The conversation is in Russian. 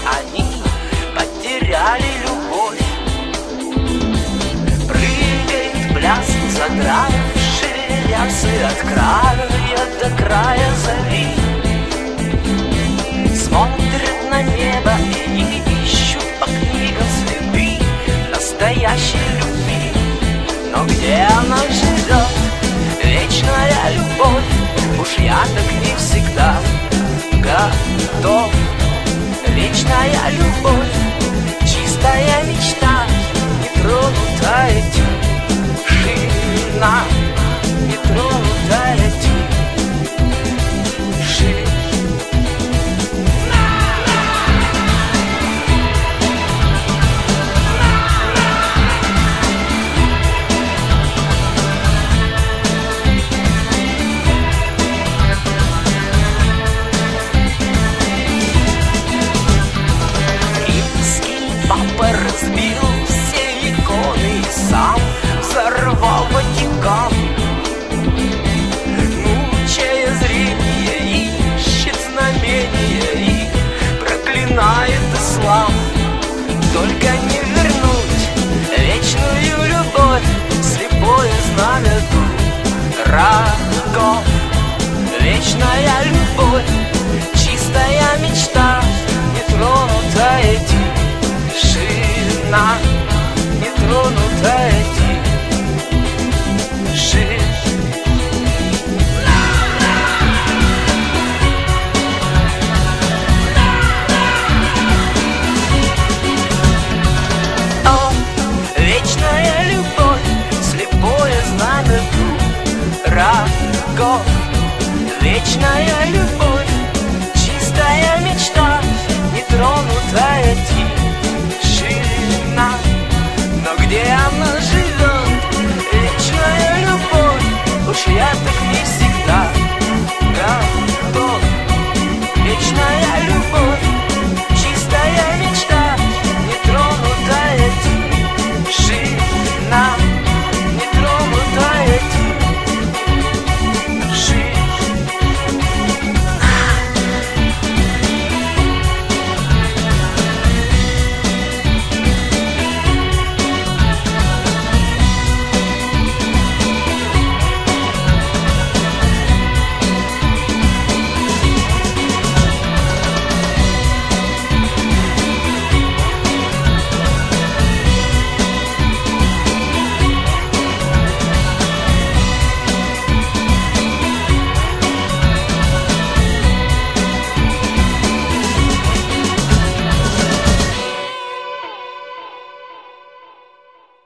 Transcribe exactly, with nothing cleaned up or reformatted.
они потеряли любовь. Прыгает пляс, задравший лясы от края до края зари. Смотрят на небо и ищут по книгам следы настоящей любви. Но где она живет, вечная любовь? Уж я так не всегда готов. Вечная любовь, чистая мечта, нетронутая тишина, нетронутая тишина. Разбил все иконы и сам взорвал Ватикан. Мучая зрение, ищет знамения и проклинает ислам. Только не вернуть вечную любовь, слепое знамя дураков. Вечная любовь, чистая мечта, нетронутая тишина, нетронутая тишина. О, вечная любовь, слепое знамя дураков. Вечная любовь.